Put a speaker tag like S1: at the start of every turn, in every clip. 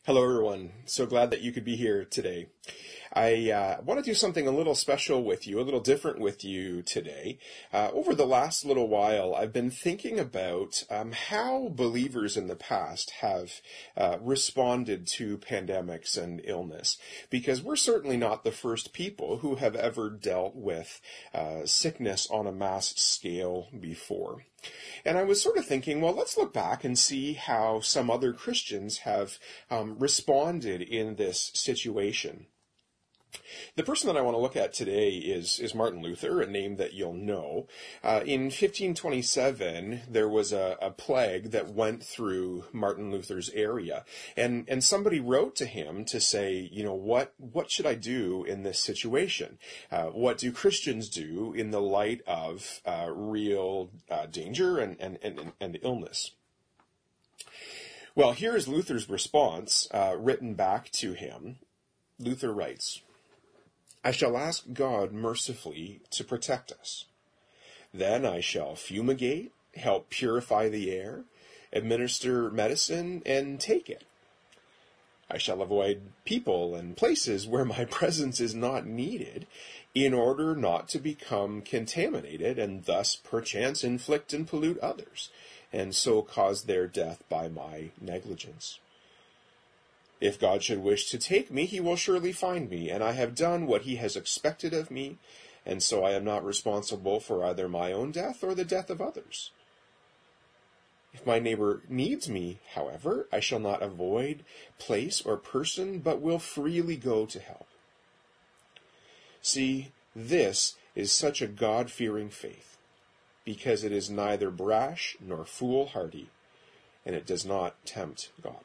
S1: Hello, everyone. So glad that you could be here today. I want to do something a little special with you, a little different with you today. Over the last little while, I've been thinking about how believers in the past have responded to pandemics and illness, because we're certainly not the first people who have ever dealt with sickness on a mass scale before. And I was sort of thinking, well, let's look back and see how some other Christians have responded in this situation. The person that I want to look at today is Martin Luther, a name that you'll know. In 1527, there was a plague that went through Martin Luther's area, and somebody wrote to him to say, what should I do in this situation? What do Christians do in the light of real danger and illness? Well, here is Luther's response written back to him. Luther writes, "I shall ask God mercifully to protect us. Then I shall fumigate, help purify the air, administer medicine, and take it. I shall avoid people and places where my presence is not needed, in order not to become contaminated and thus perchance inflict and pollute others, and so cause their death by my negligence. If God should wish to take me, he will surely find me, and I have done what he has expected of me, and so I am not responsible for either my own death or the death of others. If my neighbor needs me, however, I shall not avoid place or person, but will freely go to help. See, this is such a God-fearing faith, because it is neither brash nor foolhardy, and it does not tempt God."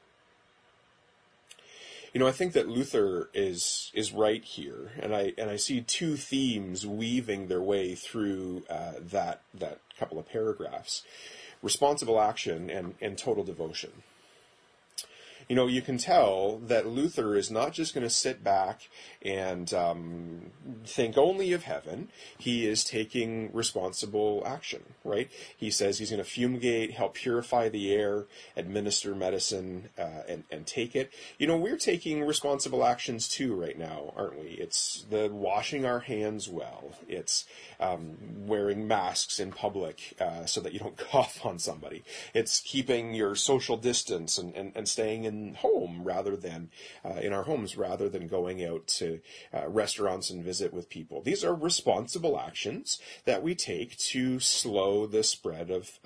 S1: I think that Luther is right here, and I see two themes weaving their way through that couple of paragraphs: responsible action and total devotion. You can tell that Luther is not just going to sit back and think only of heaven. He is taking responsible action, right? He says he's going to fumigate, help purify the air, administer medicine, and take it. We're taking responsible actions too right now, aren't we? It's the washing our hands well. It's wearing masks in public so that you don't cough on somebody. It's keeping your social distance and staying in home rather than in our homes rather than going out to restaurants and visit with people. These are responsible actions that we take to slow the spread of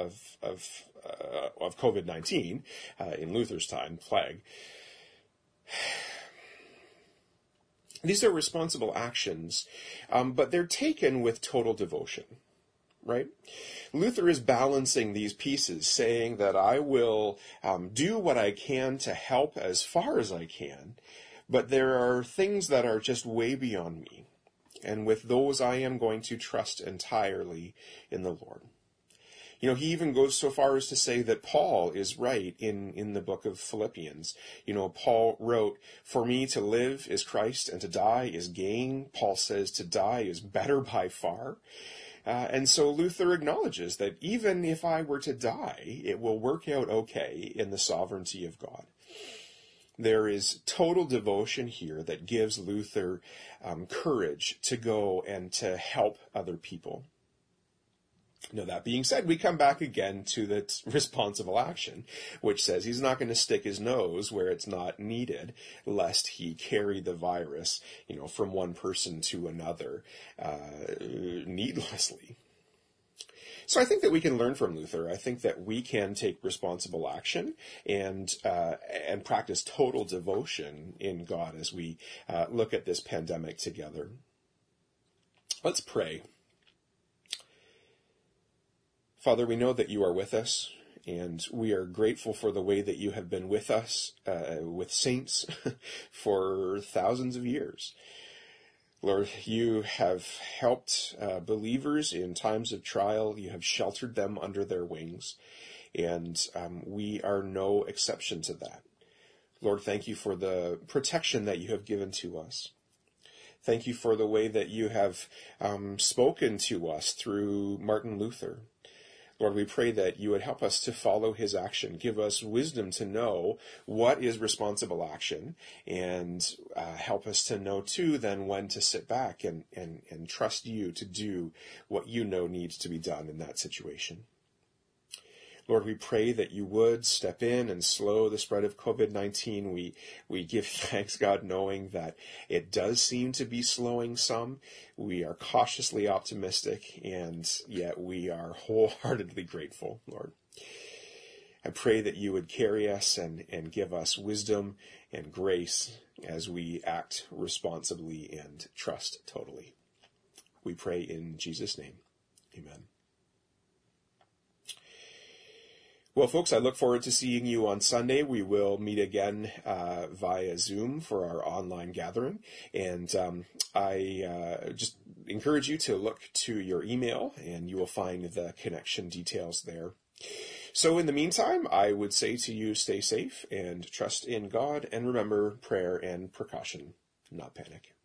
S1: COVID-19 in Luther's time, plague. These are responsible actions, but they're taken with total devotion. Right? Luther is balancing these pieces, saying that I will do what I can to help as far as I can, but there are things that are just way beyond me. And with those, I am going to trust entirely in the Lord. He even goes so far as to say that Paul is right in the book of Philippians. Paul wrote, "For me to live is Christ, and to die is gain." Paul says to die is better by far. And so Luther acknowledges that even if I were to die, it will work out okay in the sovereignty of God. There is total devotion here that gives Luther courage to go and to help other people. That being said, we come back again to the responsible action, which says he's not going to stick his nose where it's not needed, lest he carry the virus, from one person to another needlessly. So I think that we can learn from Luther. I think that we can take responsible action and practice total devotion in God as we look at this pandemic together. Let's pray. Father, we know that you are with us, and we are grateful for the way that you have been with us, with saints, for thousands of years. Lord, you have helped believers in times of trial. You have sheltered them under their wings, and we are no exception to that. Lord, thank you for the protection that you have given to us. Thank you for the way that you have spoken to us through Martin Luther. Lord, we pray that you would help us to follow his action. Give us wisdom to know what is responsible action, and help us to know, too, then when to sit back and trust you to do what you know needs to be done in that situation. Lord, we pray that you would step in and slow the spread of COVID-19. We give thanks, God, knowing that it does seem to be slowing some. We are cautiously optimistic, and yet we are wholeheartedly grateful, Lord. I pray that you would carry us and give us wisdom and grace as we act responsibly and trust totally. We pray in Jesus' name. Amen. Well, folks, I look forward to seeing you on Sunday. We will meet again via Zoom for our online gathering. And I just encourage you to look to your email, and you will find the connection details there. So in the meantime, I would say to you, stay safe and trust in God, and remember prayer and precaution, not panic.